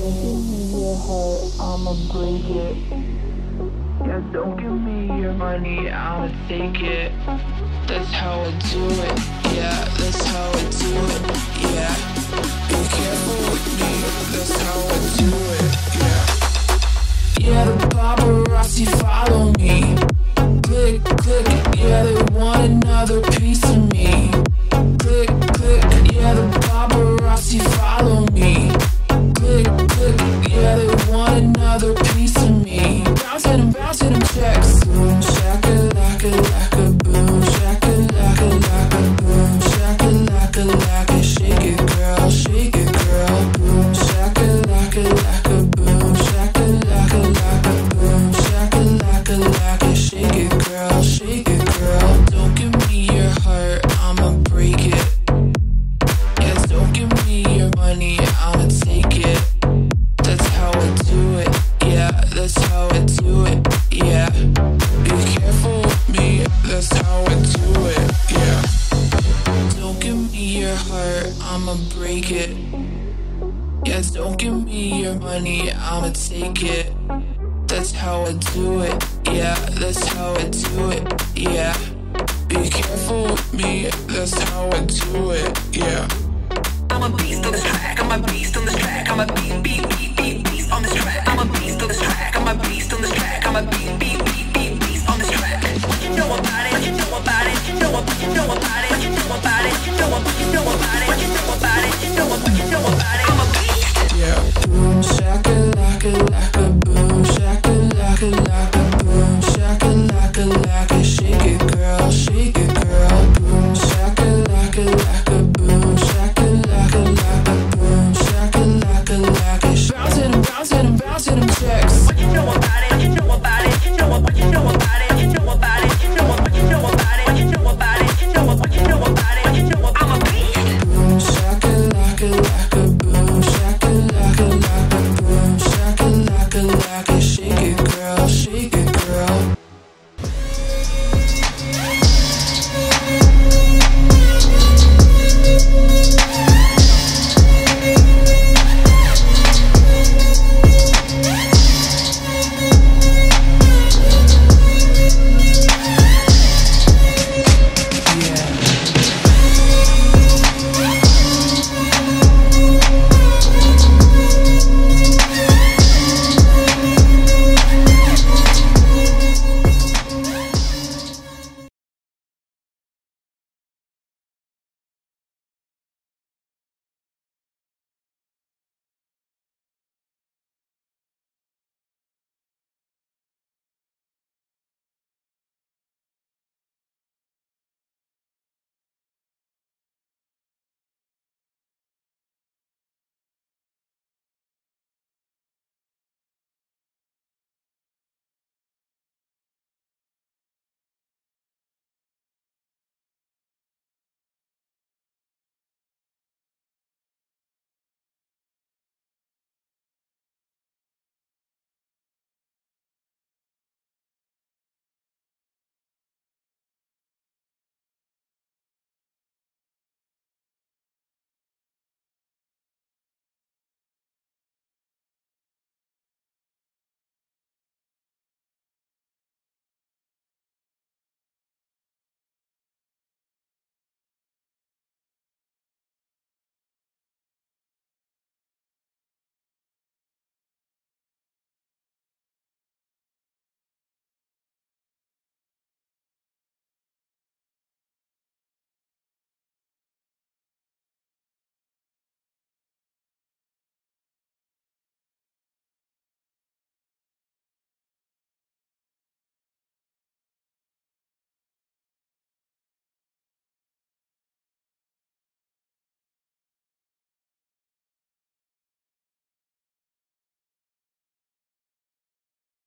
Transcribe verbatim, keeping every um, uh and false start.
I'ma break it. Yeah, don't give me your money, I'ma take it. That's how I do it. Yeah, that's how I do it. Yeah, be careful with me. That's how I do it. Yeah. Yeah, the paparazzi follow me. Click, click. Yeah, they want another piece of me. Click, click. Yeah, the paparazzi follow me. Click, click, yeah, they want another piece of me. Bouncing and bouncing them checks. Boom, shaka, laka, laka, boom, shaka, laka, laka, boom, shaka, laka, laka, shake it, girl, shake it, girl. Boom, shaka, laka, laka, boom, shaka, laka, laka, boom, shaka, laka, laka, shake it, girl, shake it, girl. Don't give me your heart, I'ma break it. Yes, don't give me your money, I'ma take it. That's how I do it, yeah, that's how I do it, yeah. Be careful with me, that's how I do it, yeah. Don't give me your heart, I'ma break it. Yes, don't give me your money, I'ma take it. That's how I do it, yeah, that's how I do it, yeah. Be careful with me, that's how I do it, yeah. I'm a beast on this track, I'm a beast on this track, I'm a beast, beast.